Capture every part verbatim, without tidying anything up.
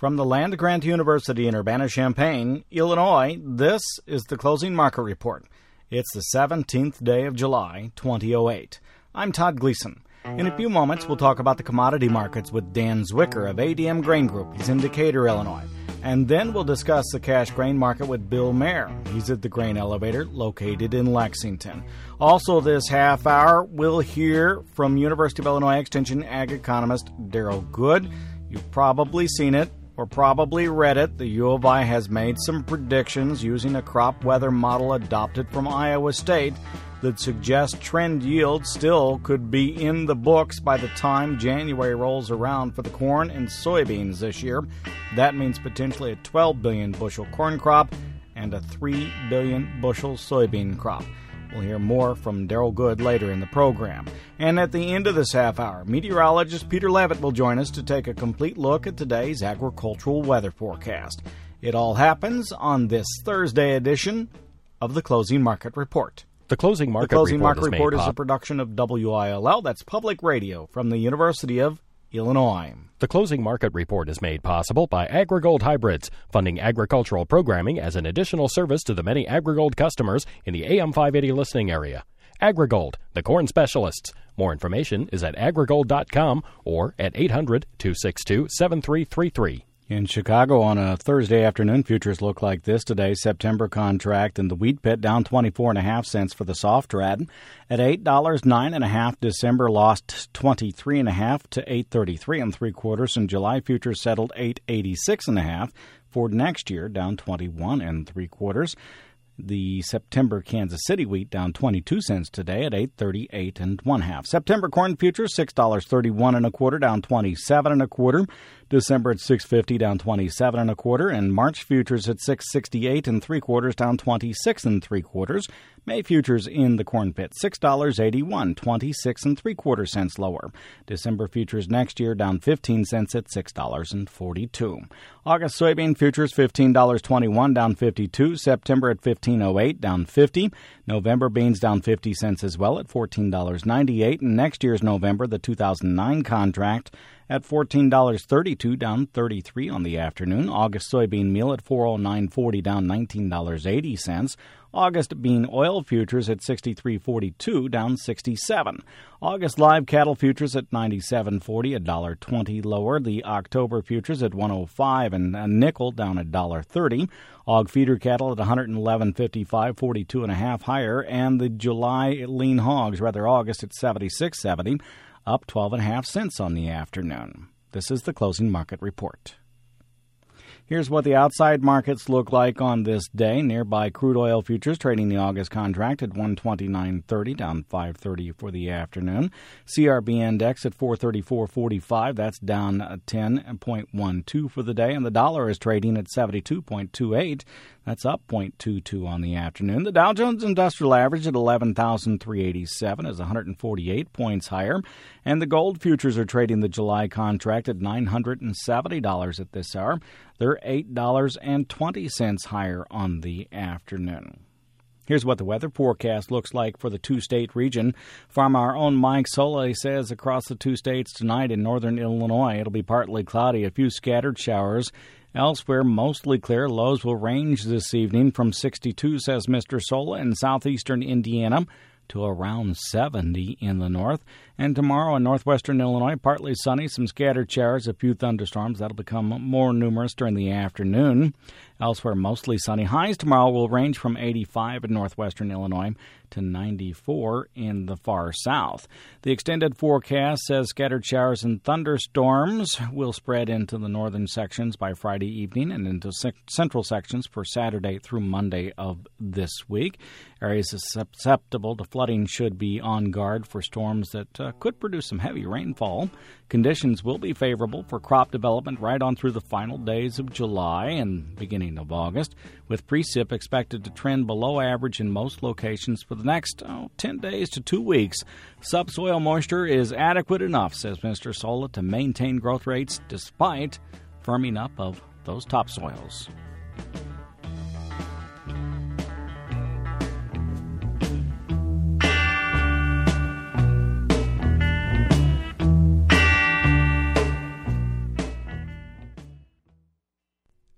From the land-grant University in Urbana-Champaign, Illinois, this is the Closing Market Report. It's the seventeenth day of July, twenty oh eight. I'm Todd Gleason. In a few moments, we'll talk about the commodity markets with Dan Zwicker of A D M Grain Group. He's in Decatur, Illinois. And then we'll discuss the cash grain market with Bill Mayer. He's at the Grain Elevator located in Lexington. Also this half hour, we'll hear from University of Illinois Extension ag economist Daryl Good. You've probably seen it or probably read it. The U of I has made some predictions using a crop weather model adopted from Iowa State that suggests trend yield still could be in the books by the time January rolls around for the corn and soybeans this year. That means potentially a twelve billion bushel corn crop and a three billion bushel soybean crop. We'll hear more from Daryl Good later in the program. And at the end of this half hour, meteorologist Peter Levitt will join us to take a complete look at today's agricultural weather forecast. It all happens on this Thursday edition of the Closing Market Report. The Closing Market the Closing Report, Market is, Report is pop- a production of W I L L, that's public radio from the University of Illinois. The Closing Market Report is made possible by AgriGold Hybrids, funding agricultural programming as an additional service to the many AgriGold customers in the A M five eighty listening area. AgriGold, the corn specialists. More information is at agrigold dot com or at eight hundred, two six two, seven three three three. In Chicago on a Thursday afternoon, futures look like this today. September contract and the wheat pit down twenty-four point five cents for the soft red at eight dollars and nine and a half. December lost twenty-three and a half to eight thirty-three and three quarters, and July futures settled eight eighty-six and a half. For next year, down twenty-one and three quarters. The September Kansas City wheat down twenty-two cents today at eight thirty-eight and one half. September corn futures six dollars and thirty-one and a quarter, down twenty-seven and a quarter. December at six fifty, down twenty-seven and a quarter, and March futures at six sixty-eight and three quarters, down twenty-six and three quarters. May futures in the corn pit six dollars and eighty-one, twenty-six and three quarter cents lower. December futures next year down fifteen cents at six dollars and forty-two. August soybean futures fifteen dollars and twenty-one, down fifty-two. September at fifteen oh eight, down fifty. November beans down fifty cents as well at fourteen dollars and ninety-eight, and next year's November, the two thousand nine contract, at fourteen dollars and thirty-two, down thirty-three on the afternoon. August soybean meal at four oh nine forty, down nineteen dollars and eighty cents. August bean oil futures at sixty-three forty-two, down sixty-seven. August live cattle futures at ninety-seven forty, a dollar twenty lower. The October futures at one oh five and a nickel, down a dollar thirty. Aug feeder cattle at one eleven fifty-five, forty-two and a half higher, and the July lean hogs, rather August at seventy-six seventy, up twelve and a half cents on the afternoon. This is the Closing Market Report. Here's what the outside markets look like on this day. Nearby crude oil futures trading the August contract at one twenty-nine thirty, down five thirty for the afternoon. C R B index at four thirty-four forty-five, that's down ten point one two for the day, and the dollar is trading at seventy-two point two eight. That's up zero point two two on the afternoon. The Dow Jones Industrial Average at eleven thousand three hundred eighty-seven is one hundred forty-eight points higher. And the gold futures are trading the July contract at nine hundred seventy dollars at this hour. They're eight dollars and twenty cents higher on the afternoon. Here's what the weather forecast looks like for the two-state region. From our own Mike Sola says across the two states tonight in northern Illinois, it'll be partly cloudy, a few scattered showers. Elsewhere, mostly clear. Lows will range this evening from sixty-two, says Mister Sola, in southeastern Indiana to around seventy in the north. And tomorrow in northwestern Illinois, partly sunny, some scattered showers, a few thunderstorms. That'll become more numerous during the afternoon. Elsewhere, mostly sunny. Highs tomorrow will range from eighty-five in northwestern Illinois to ninety-four in the far south. The extended forecast says scattered showers and thunderstorms will spread into the northern sections by Friday evening and into central sections for Saturday through Monday of this week. Areas susceptible to flooding should be on guard for storms that uh, could produce some heavy rainfall. Conditions will be favorable for crop development right on through the final days of July and beginning of August, with precip expected to trend below average in most locations for the next oh, ten days to two weeks. Subsoil moisture is adequate enough, says Mister Sola, to maintain growth rates despite firming up of those topsoils.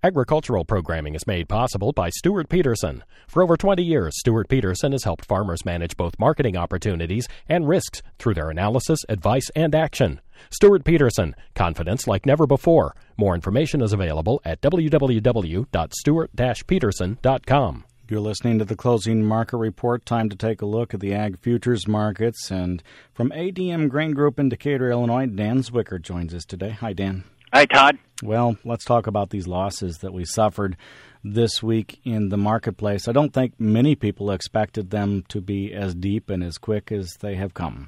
Agricultural programming is made possible by Stuart Peterson. For over twenty years, Stuart Peterson has helped farmers manage both marketing opportunities and risks through their analysis, advice, and action. Stuart Peterson, confidence like never before. More information is available at w w w dot stuart dash peterson dot com. You're listening to the Closing Market Report. Time to take a look at the ag futures markets. And from A D M Grain Group in Decatur, Illinois, Dan Zwicker joins us today. Hi, Dan. Hi, Todd. Well, let's talk about these losses that we suffered this week in the marketplace. I don't think many people expected them to be as deep and as quick as they have come.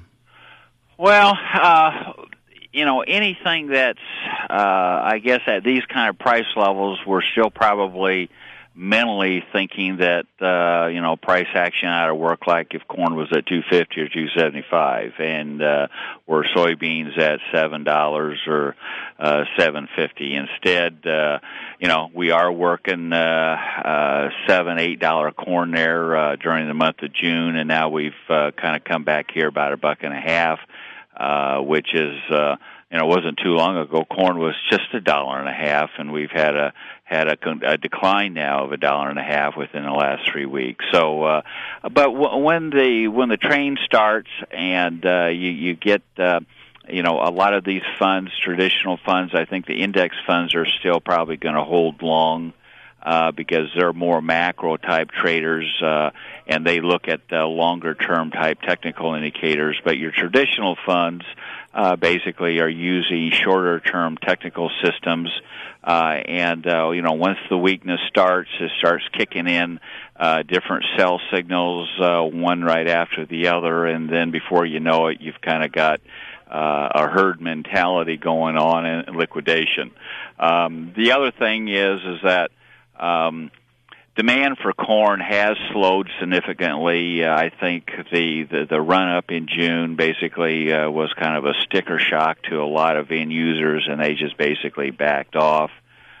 Well, uh, you know, anything that's, uh, I guess, at these kind of price levels, we're still probably mentally thinking that, uh, you know, price action ought to work like if corn was at two fifty or two seventy-five, and uh, were soybeans at seven dollars or uh, seven fifty. Instead, uh, you know, we are working uh, uh, seven, eight dollar corn there uh, during the month of June, and now we've uh, kind of come back here about a buck and a half, uh, which is. Uh, You know, it wasn't too long ago. Corn was just a dollar and a half, and we've had a had a, a decline now of a dollar and a half within the last three weeks. So, uh, but w- when the when the train starts and uh, you you get uh, you know a lot of these funds, traditional funds, I think the index funds are still probably going to hold long. Uh, because they're more macro-type traders, uh, and they look at uh, longer-term type technical indicators. But your traditional funds uh, basically are using shorter-term technical systems. Uh, and, uh, you know, once the weakness starts, it starts kicking in uh, different sell signals, uh, one right after the other, and then before you know it, you've kind of got Uh, a herd mentality going on in liquidation. Um, the other thing is, is that Um, demand for corn has slowed significantly. Uh, I think the, the, the run-up in June basically uh, was kind of a sticker shock to a lot of end users, and they just basically backed off.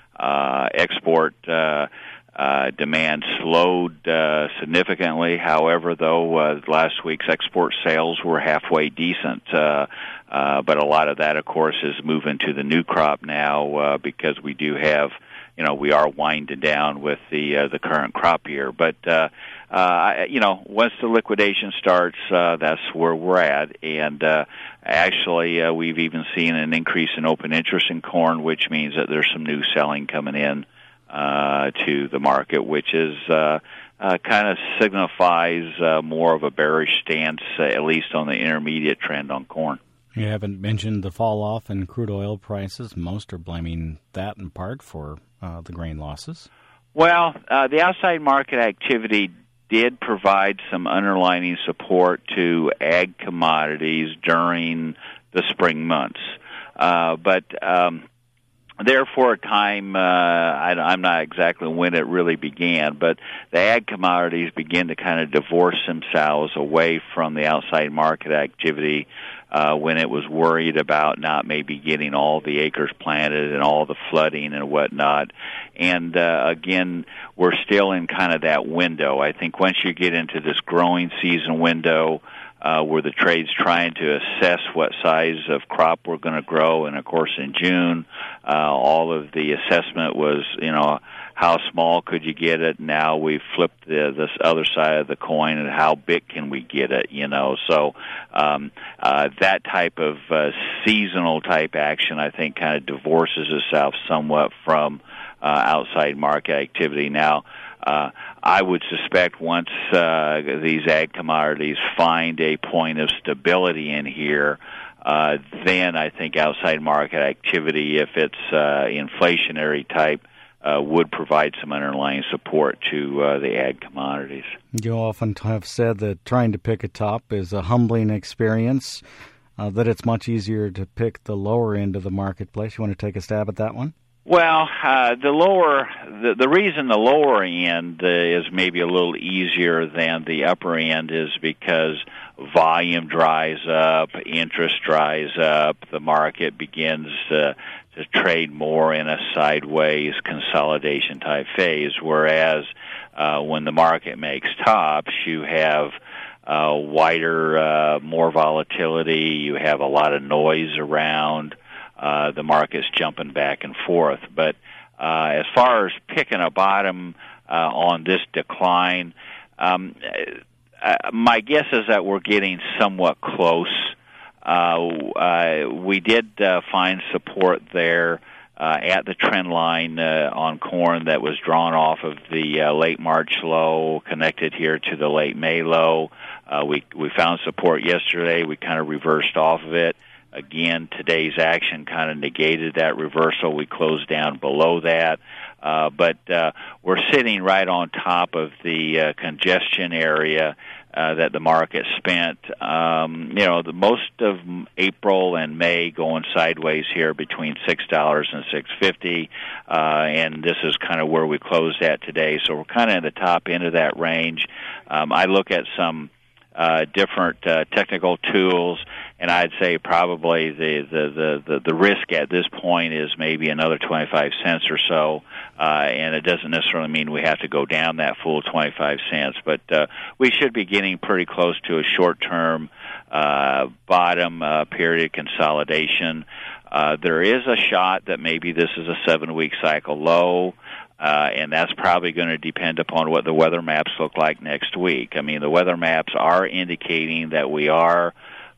Uh, export uh, uh, demand slowed uh, significantly. However, though, uh, last week's export sales were halfway decent. Uh, uh, but a lot of that, of course, is moving to the new crop now uh, because we do have You know, we are winding down with the uh, the current crop year. But, uh, uh, you know, once the liquidation starts, uh, that's where we're at. And uh, actually, uh, we've even seen an increase in open interest in corn, which means that there's some new selling coming in uh, to the market, which is uh, uh, kind of signifies uh, more of a bearish stance, uh, at least on the intermediate trend on corn. You haven't mentioned the fall-off in crude oil prices. Most are blaming that in part for uh, the grain losses. Well, uh, the outside market activity did provide some underlying support to ag commodities during the spring months. Uh, but um, there for a time, uh, I, I'm not exactly when it really began, but the ag commodities began to kind of divorce themselves away from the outside market activity uh, when it was worried about not maybe getting all the acres planted and all the flooding and whatnot. And uh, again, we're still in kind of that window. I think once you get into this growing season window, Uh, where the trade's trying to assess what size of crop we're going to grow. And, of course, in June, uh, all of the assessment was, you know, how small could you get it? Now we've flipped the, this other side of the coin, and how big can we get it, you know? So um, uh, that type of uh, seasonal type action, I think, kind of divorces itself somewhat from uh, outside market activity. Now, Uh, I would suspect once uh, these ag commodities find a point of stability in here, uh, then I think outside market activity, if it's uh, inflationary type, uh, would provide some underlying support to uh, the ag commodities. You often have said that trying to pick a top is a humbling experience, uh, that it's much easier to pick the lower end of the marketplace. You want to take a stab at that one? Well, uh, the lower, the, the reason the lower end uh, is maybe a little easier than the upper end is because volume dries up, interest dries up, the market begins to, to trade more in a sideways consolidation type phase, whereas uh, when the market makes tops, you have uh, wider, uh, more volatility, you have a lot of noise around. Uh, the market's jumping back and forth. But Uh, as far as picking a bottom uh, on this decline, um, uh, my guess is that we're getting somewhat close. Uh, uh, we did uh, find support there uh, at the trend line uh, on corn that was drawn off of the uh, late March low, connected here to the late May low. Uh, we we found support yesterday. We kind of reversed off of it. Again, today's action kind of negated that reversal. We closed down below that. Uh, but uh, we're sitting right on top of the uh, congestion area uh, that the market spent. Um, you know, the most of April and May going sideways here between six dollars and six fifty, uh, and this is kind of where we closed at today. So we're kind of at the top end of that range. Um, I look at some Uh, different uh, technical tools, and I'd say probably the, the, the, the, the risk at this point is maybe another twenty-five cents or so, uh, and it doesn't necessarily mean we have to go down that full twenty-five cents, but uh, we should be getting pretty close to a short-term uh, bottom uh, period consolidation. Uh, there is a shot that maybe this is a seven-week cycle low. Uh, and that's probably going to depend upon what the weather maps look like next week. I mean, the weather maps are indicating that we are,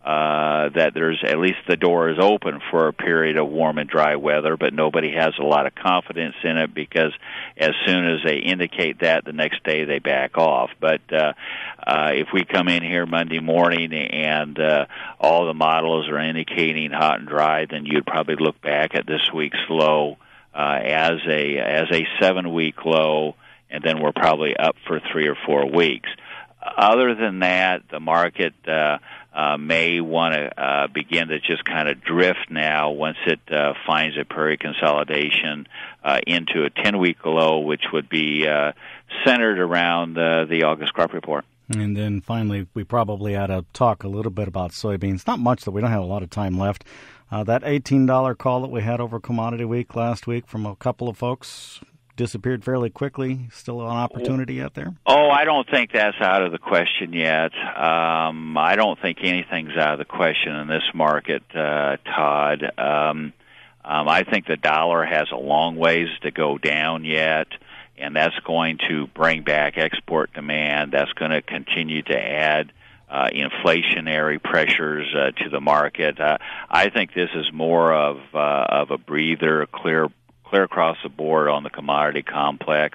uh, that there's at least the door is open for a period of warm and dry weather, but nobody has a lot of confidence in it because as soon as they indicate that, the next day they back off. But uh, uh, if we come in here Monday morning and uh, all the models are indicating hot and dry, then you'd probably look back at this week's low Uh, as a as a seven-week low, and then we're probably up for three or four weeks. Other than that, the market uh, uh, may want to uh, begin to just kind of drift now once it uh, finds a period consolidation uh, into a ten-week low, which would be uh, centered around uh, the August crop report. And then finally, we probably ought to talk a little bit about soybeans. Not much, that we don't have a lot of time left. Uh, that eighteen dollars call that we had over Commodity Week last week from a couple of folks disappeared fairly quickly. Still an opportunity out there? Oh, I don't think that's out of the question yet. Um, I don't think anything's out of the question in this market, uh, Todd. Um, um, I think the dollar has a long ways to go down yet, and that's going to bring back export demand. That's going to continue to add Uh, inflationary pressures uh, to the market. Uh, I think this is more of uh, of a breather, clear clear across the board on the commodity complex.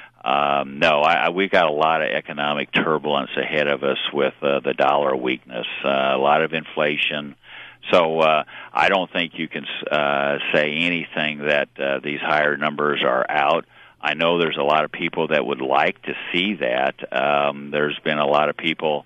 Um, no, I, I, we got a lot of economic turbulence ahead of us with uh, the dollar weakness, uh, a lot of inflation. So uh, I don't think you can uh, say anything that uh, these higher numbers are out. I know there's a lot of people that would like to see that. Um, there's been a lot of people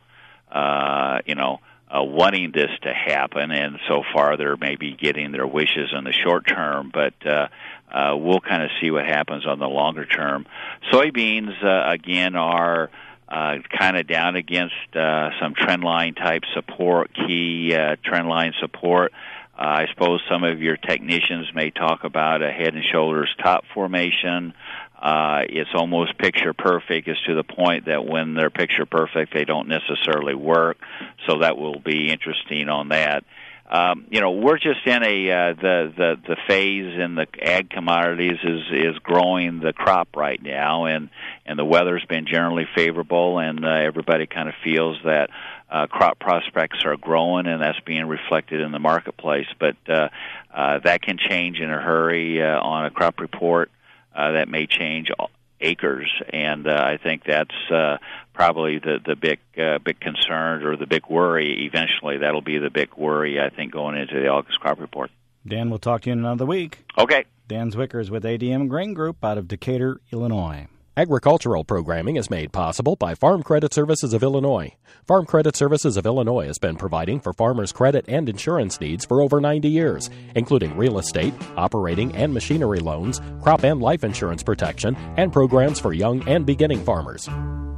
Uh, you know, uh, wanting this to happen, and so far they're maybe getting their wishes in the short term, but uh, uh, we'll kind of see what happens on the longer term. Soybeans, uh, again, are uh, kind of down against uh, some trendline type support, key uh, trendline support. Uh, I suppose some of your technicians may talk about a head and shoulders top formation. Uh, it's almost picture perfect, is to the point that when they're picture perfect, they don't necessarily work. So that will be interesting on that. Um, you know, we're just in a uh, the the the phase in the ag commodities is is growing the crop right now, and and the weather's been generally favorable, and uh, everybody kind of feels that uh, crop prospects are growing, and that's being reflected in the marketplace. But uh, uh, that can change in a hurry uh, on a crop report. Uh, that may change acres, and uh, I think that's uh, probably the the big uh, big concern or the big worry. Eventually, that'll be the big worry, I think, going into the August crop report. Dan, we'll talk to you in another week. Okay. Dan Zwicker with A D M Grain Group out of Decatur, Illinois. Agricultural programming is made possible by Farm Credit Services of Illinois. Farm Credit Services of Illinois has been providing for farmers' credit and insurance needs for over ninety years, including real estate, operating and machinery loans, crop and life insurance protection, and programs for young and beginning farmers.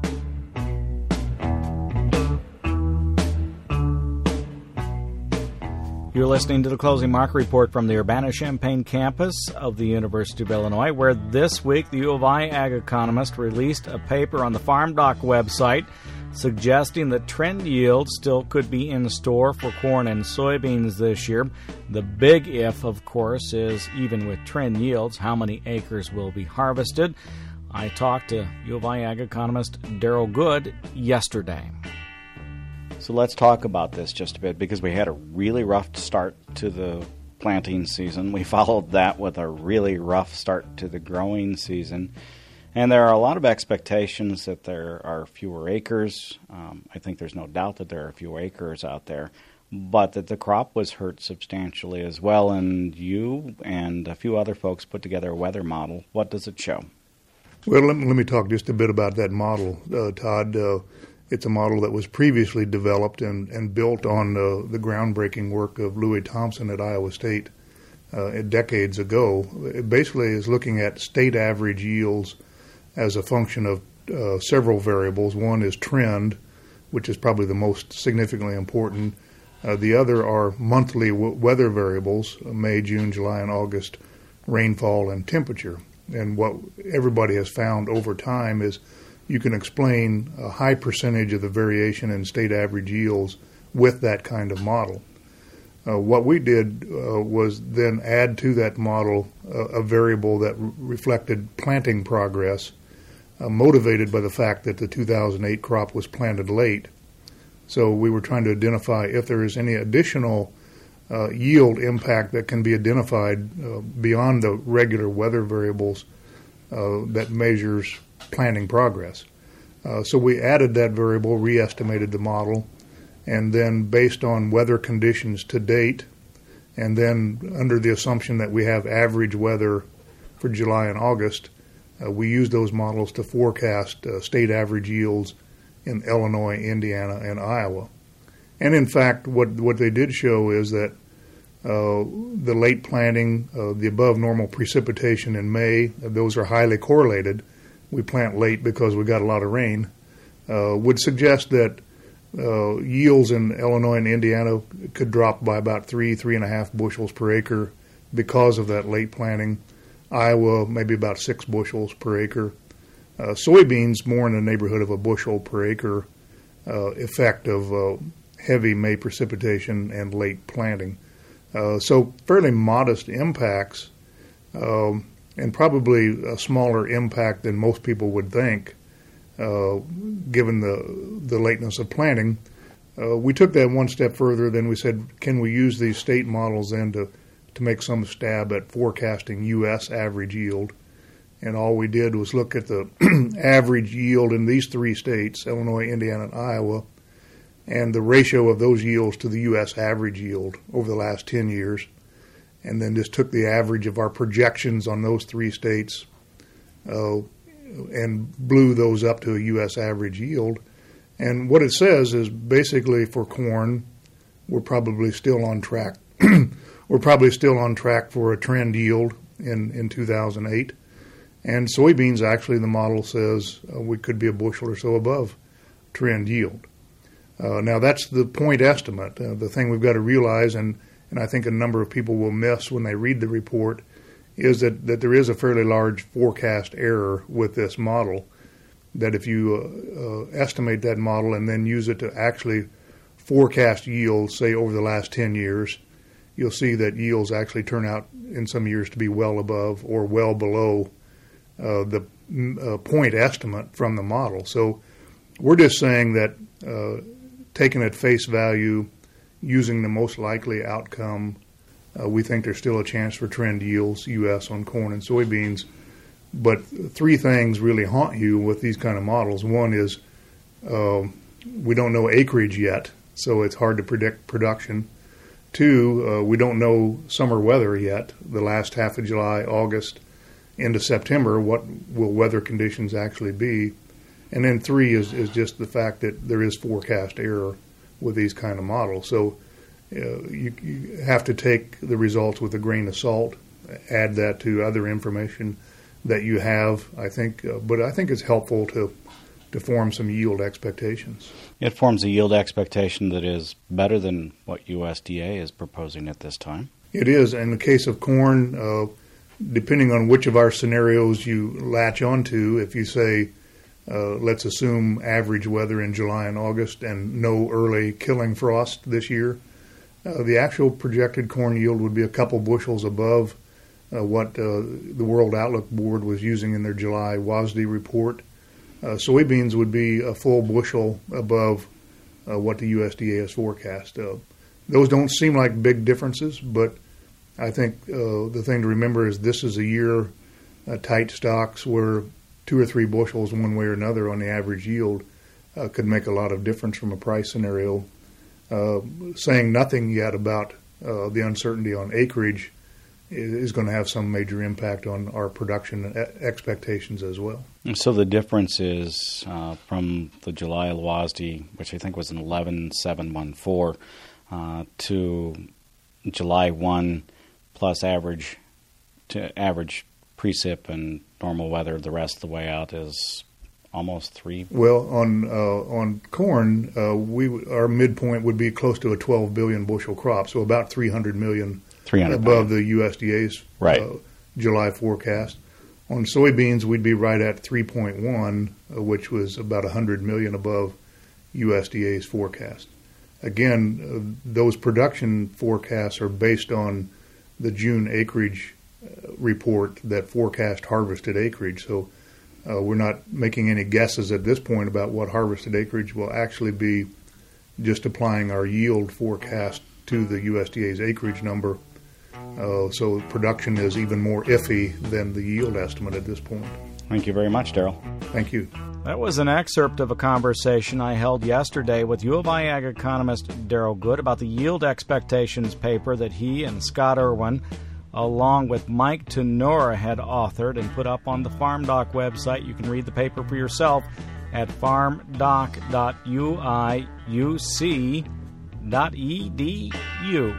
You're listening to the Closing Market Report from the Urbana-Champaign campus of the University of Illinois, where this week the U of I ag economist released a paper on the Farm Doc website suggesting that trend yields still could be in store for corn and soybeans this year. The big if, of course, is even with trend yields, how many acres will be harvested. I talked to U of I ag economist Daryl Good yesterday. So let's talk about this just a bit, because we had a really rough start to the planting season. We followed that with a really rough start to the growing season. And there are a lot of expectations that there are fewer acres. Um, I think there's no doubt that there are fewer acres out there, but that the crop was hurt substantially as well. And you and a few other folks put together a weather model. What does it show? Well, let me, let me talk just a bit about that model, uh, Todd. Uh, it's a model that was previously developed and, and built on uh, the groundbreaking work of Louis Thompson at Iowa State uh, decades ago. It basically is looking at state average yields as a function of uh, several variables. One is trend, which is probably the most significantly important. Uh, the other are monthly w- weather variables, May, June, July, and August, rainfall, and temperature. And what everybody has found over time is you can explain a high percentage of the variation in state average yields with that kind of model. Uh, what we did uh, was then add to that model uh, a variable that re- reflected planting progress, uh, motivated by the fact that the two thousand eight crop was planted late. So we were trying to identify if there is any additional uh, yield impact that can be identified uh, beyond the regular weather variables uh, that measures planting progress. Uh, so we added that variable, re-estimated the model, and then based on weather conditions to date, and then under the assumption that we have average weather for July and August, uh, we use those models to forecast uh, state average yields in Illinois, Indiana, and Iowa. And in fact, what what they did show is that uh, the late planting, uh, the above normal precipitation in May, uh, those are highly correlated. We plant late because we got a lot of rain, uh, would suggest that uh, yields in Illinois and Indiana could drop by about three, three and a half bushels per acre because of that late planting. Iowa, maybe about six bushels per acre. Uh, soybeans, more in the neighborhood of a bushel per acre uh, effect of uh, heavy May precipitation and late planting. Uh, so fairly modest impacts, um, and probably a smaller impact than most people would think, uh, given the the lateness of planting. Uh, we took that one step further. Then we said, can we use these state models then to, to make some stab at forecasting U S average yield? And all we did was look at the average yield in these three states, Illinois, Indiana, and Iowa, and the ratio of those yields to the U S average yield over the last ten years, and then just took the average of our projections on those three states uh, and blew those up to a U S average yield. And what it says is basically for corn, we're probably still on track. We're probably still on track for a trend yield in, in two thousand eight. And soybeans, actually, the model says uh, we could be a bushel or so above trend yield. Uh, now, that's the point estimate. Uh, the thing we've got to realize, and, and I think a number of people will miss when they read the report, is that, that there is a fairly large forecast error with this model, that if you uh, uh, estimate that model and then use it to actually forecast yields, say, over the last ten years, you'll see that yields actually turn out in some years to be well above or well below Uh, the uh, point estimate from the model. So we're just saying that uh, taken at face value, using the most likely outcome, uh, we think there's still a chance for trend yields, U S, on corn and soybeans. But three things really haunt you with these kind of models. One is uh, we don't know acreage yet, so it's hard to predict production. Two, uh, we don't know summer weather yet, the last half of July, August, into September, what will weather conditions actually be? And then three is, is just the fact that there is forecast error with these kind of models. So uh, you, you have to take the results with a grain of salt, add that to other information that you have, I think. Uh, but I think it's helpful to, to form some yield expectations. It forms a yield expectation that is better than what U S D A is proposing at this time. It is. In the case of corn, uh, depending on which of our scenarios you latch onto, if you say Uh, let's assume average weather in July and August and no early killing frost this year. Uh, the actual projected corn yield would be a couple bushels above uh, what uh, the World Outlook Board was using in their July W A S D report. Uh, soybeans would be a full bushel above uh, what the U S D A has forecast. Uh, those don't seem like big differences, but I think uh, the thing to remember is this is a year uh, tight stocks where two or three bushels one way or another on the average yield uh, could make a lot of difference from a price scenario. Uh, saying nothing yet about uh, the uncertainty on acreage is, is going to have some major impact on our production e- expectations as well. So the difference is uh, from the July W A S D, which I think was an eleven seven one four, uh, to July first plus average to average precip and normal weather the rest of the way out is almost three. Well, on uh, on corn, uh, we our midpoint would be close to a twelve billion bushel crop, so about three hundred million above the U S D A's right. uh, July forecast. On soybeans, we'd be right at three point one, uh, which was about one hundred million above U S D A's forecast. Again, uh, those production forecasts are based on the June acreage uh, report that forecast harvested acreage. So uh, we're not making any guesses at this point about what harvested acreage will actually be, just applying our yield forecast to the U S D A's acreage number. Uh, so production is even more iffy than the yield estimate at this point. Thank you very much, Darrell. Thank you. That was an excerpt of a conversation I held yesterday with U of I ag economist Darrell Good about the yield expectations paper that he and Scott Irwin, along with Mike Tenora, had authored and put up on the FarmDoc website. You can read the paper for yourself at farm doc dot u i u c dot e d u.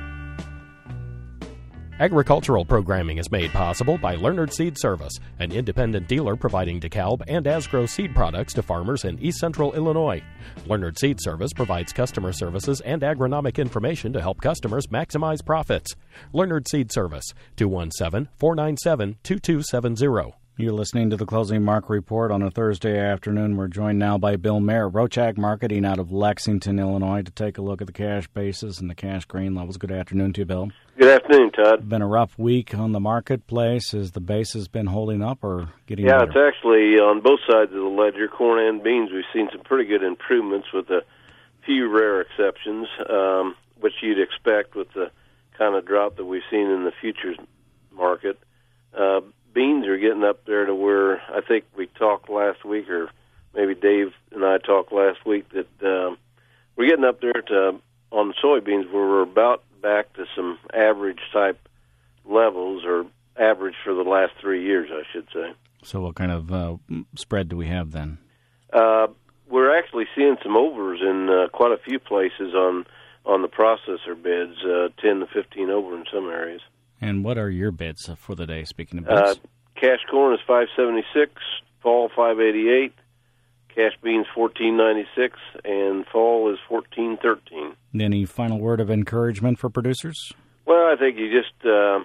Agricultural programming is made possible by Leonard Seed Service, an independent dealer providing DeKalb and Asgrow seed products to farmers in East Central Illinois. Leonard Seed Service provides customer services and agronomic information to help customers maximize profits. Leonard Seed Service, two one seven, four nine seven, two two seven zero. You're listening to the Closing Market Report on a Thursday afternoon. We're joined now by Bill Mayer, Roach Ag Marketing out of Lexington, Illinois, to take a look at the cash basis and the cash grain levels. Good afternoon to you, Bill. Good afternoon, Todd. Been a rough week on the marketplace. Has the basis been holding up or getting yeah, better? It's actually on both sides of the ledger, corn and beans. We've seen some pretty good improvements with a few rare exceptions, um, which you'd expect with the kind of drop that we've seen in the futures market. Uh, beans are getting up there to where I think we talked last week, or maybe Dave and I talked last week, that um, we're getting up there to on soybeans where we're about back to some average type levels, or average for the last three years, I should say. So what kind of uh, spread do we have then? Uh, we're actually seeing some overs in uh, quite a few places on, on the processor bids, uh, ten to fifteen over in some areas. And what are your bids for the day, speaking of bids? Uh, cash corn is five seventy-six, fall five eighty-eight, cash beans fourteen ninety-six, and fall is fourteen thirteen. Any final word of encouragement for producers? Well, I think you just uh,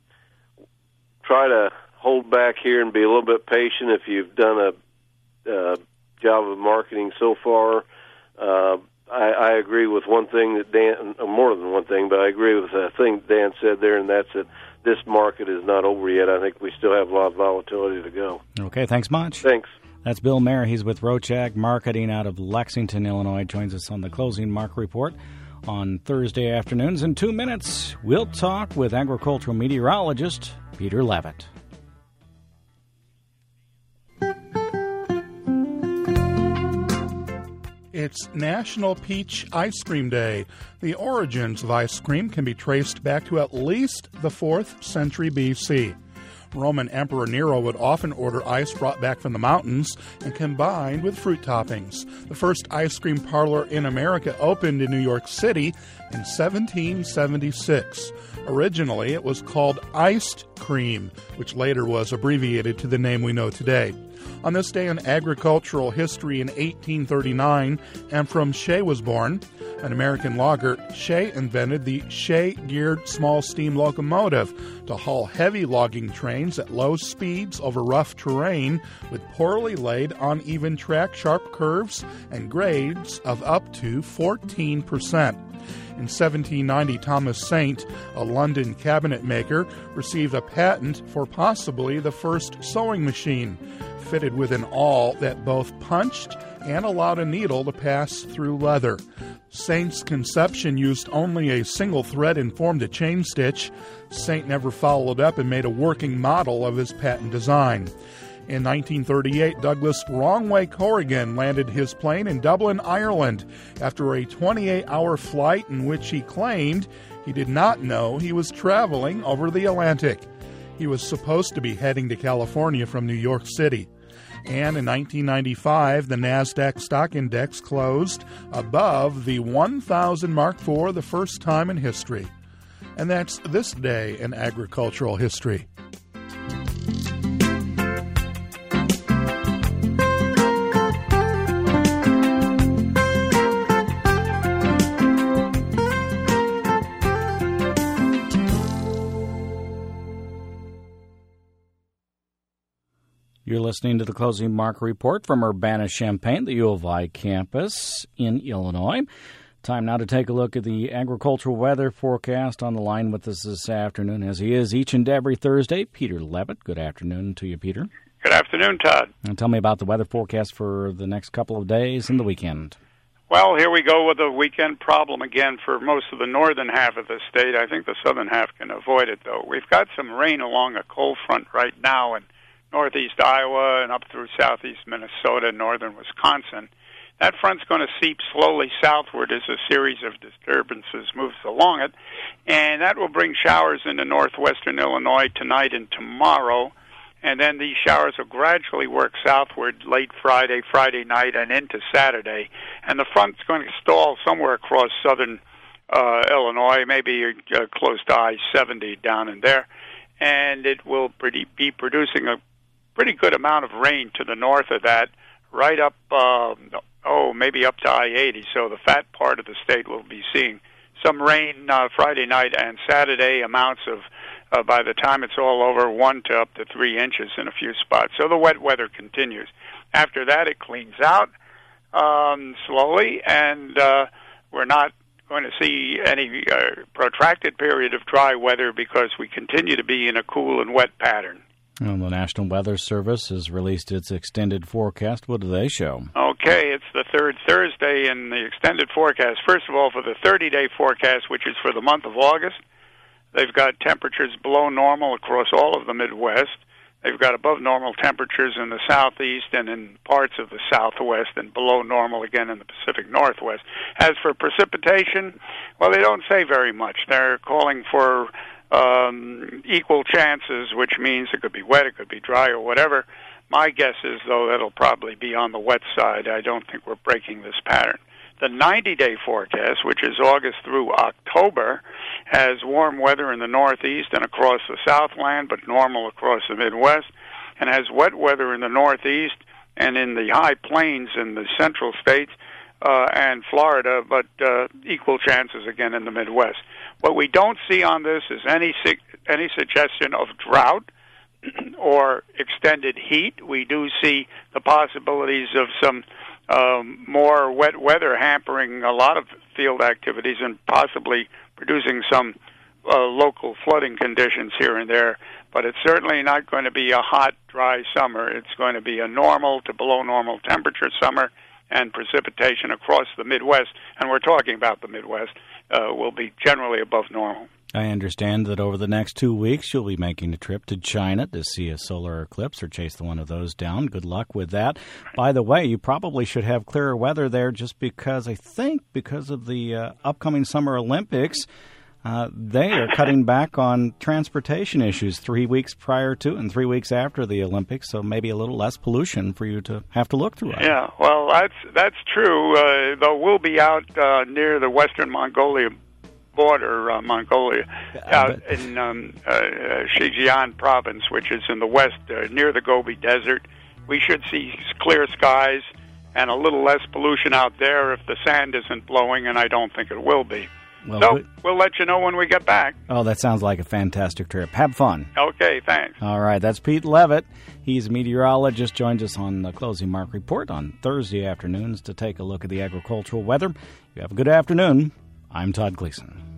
try to hold back here and be a little bit patient. If you've done a uh, job of marketing so far, uh, I, I agree with one thing that Dan, uh, more than one thing, but I agree with a thing Dan said there, and that's that this market is not over yet. I think we still have a lot of volatility to go. Okay, thanks much. Thanks. That's Bill Mayer. He's with Roach Ag Marketing out of Lexington, Illinois. Joins us on the Closing Market Report on Thursday afternoons. In two minutes, we'll talk with agricultural meteorologist Peter Levitt. It's National Peach Ice Cream Day. The origins of ice cream can be traced back to at least the fourth century B C. Roman Emperor Nero would often order ice brought back from the mountains and combined with fruit toppings. The first ice cream parlor in America opened in New York City in seventeen seventy-six. Originally, it was called Iced Cream, which later was abbreviated to the name we know today. On this day in agricultural history in eighteen thirty-nine, Ephraim Shea was born. An American logger, Shea invented the Shea-geared small steam locomotive to haul heavy logging trains at low speeds over rough terrain with poorly laid, uneven track, sharp curves, and grades of up to fourteen percent. In seventeen ninety, Thomas Saint, a London cabinet maker, received a patent for possibly the first sewing machine, fitted with an awl that both punched and allowed a needle to pass through leather. Saint's conception used only a single thread and formed a chain stitch. Saint never followed up and made a working model of his patent design. In nineteen thirty-eight, Douglas Wrongway Corrigan landed his plane in Dublin, Ireland, after a twenty-eight hour flight in which he claimed he did not know he was traveling over the Atlantic. He was supposed to be heading to California from New York City. And in nineteen ninety-five, the NASDAQ stock index closed above the one thousand mark for the first time in history. And that's this day in agricultural history. You're listening to the Closing Market Report from Urbana-Champaign, the U of I campus in Illinois. Time now to take a look at the agricultural weather forecast. On the line with us this afternoon, as he is each and every Thursday, Peter Levitt. Good afternoon to you, Peter. Good afternoon, Todd. And tell me about the weather forecast for the next couple of days and the weekend. Well, here we go with a weekend problem again for most of the northern half of the state. I think the southern half can avoid it, though. We've got some rain along a cold front right now, and northeast Iowa and up through southeast Minnesota, northern Wisconsin. That front's going to seep slowly southward as a series of disturbances moves along it, and that will bring showers into northwestern Illinois tonight and tomorrow, and then these showers will gradually work southward late Friday, Friday night, and into Saturday, and the front's going to stall somewhere across southern uh, Illinois, maybe uh, close to I seventy down in there, and it will pretty, be producing a pretty good amount of rain to the north of that, right up, uh, oh, maybe up to I eighty. So the fat part of the state will be seeing some rain uh, Friday night and Saturday, amounts of, uh, by the time it's all over, one to up to three inches in a few spots. So the wet weather continues. After that, it cleans out um, slowly, and uh, we're not going to see any uh, protracted period of dry weather because we continue to be in a cool and wet pattern. Well, the National Weather Service has released its extended forecast. What do they show? Okay, it's the third Thursday in the extended forecast. First of all, for the thirty-day forecast, which is for the month of August, they've got temperatures below normal across all of the Midwest. They've got above normal temperatures in the southeast and in parts of the southwest, and below normal again in the Pacific Northwest. As for precipitation, well, they don't say very much. They're calling for Um, equal chances, which means it could be wet, it could be dry, or whatever. My guess is, though, that'll probably be on the wet side. I don't think we're breaking this pattern. The ninety-day forecast, which is August through October, has warm weather in the northeast and across the Southland, but normal across the Midwest, and has wet weather in the northeast and in the high plains in the central states uh, and Florida, but uh, equal chances again in the Midwest. What we don't see on this is any any suggestion of drought or extended heat. We do see the possibilities of some um, more wet weather hampering a lot of field activities and possibly producing some uh, local flooding conditions here and there. But it's certainly not going to be a hot, dry summer. It's going to be a normal to below normal temperature summer, and precipitation across the Midwest, and we're talking about the Midwest, uh, will be generally above normal. I understand that over the next two weeks you'll be making a trip to China to see a solar eclipse or chase one of those down. Good luck with that. By the way, you probably should have clearer weather there just because, I think, because of the uh, upcoming Summer Olympics, Uh, they are cutting back on transportation issues three weeks prior to and three weeks after the Olympics, so maybe a little less pollution for you to have to look through. Yeah, well, that's that's true. Uh, though we'll be out uh, near the Western Mongolia border, uh, Mongolia, out in um, uh, Xinjiang province, which is in the west, uh, near the Gobi Desert, we should see clear skies and a little less pollution out there if the sand isn't blowing, and I don't think it will be. Well, so we- we'll let you know when we get back. Oh, that sounds like a fantastic trip. Have fun. Okay, thanks. All right, that's Pete Levitt. He's a meteorologist, joins us on the Closing Mark Report on Thursday afternoons to take a look at the agricultural weather. You have a good afternoon. I'm Todd Gleason.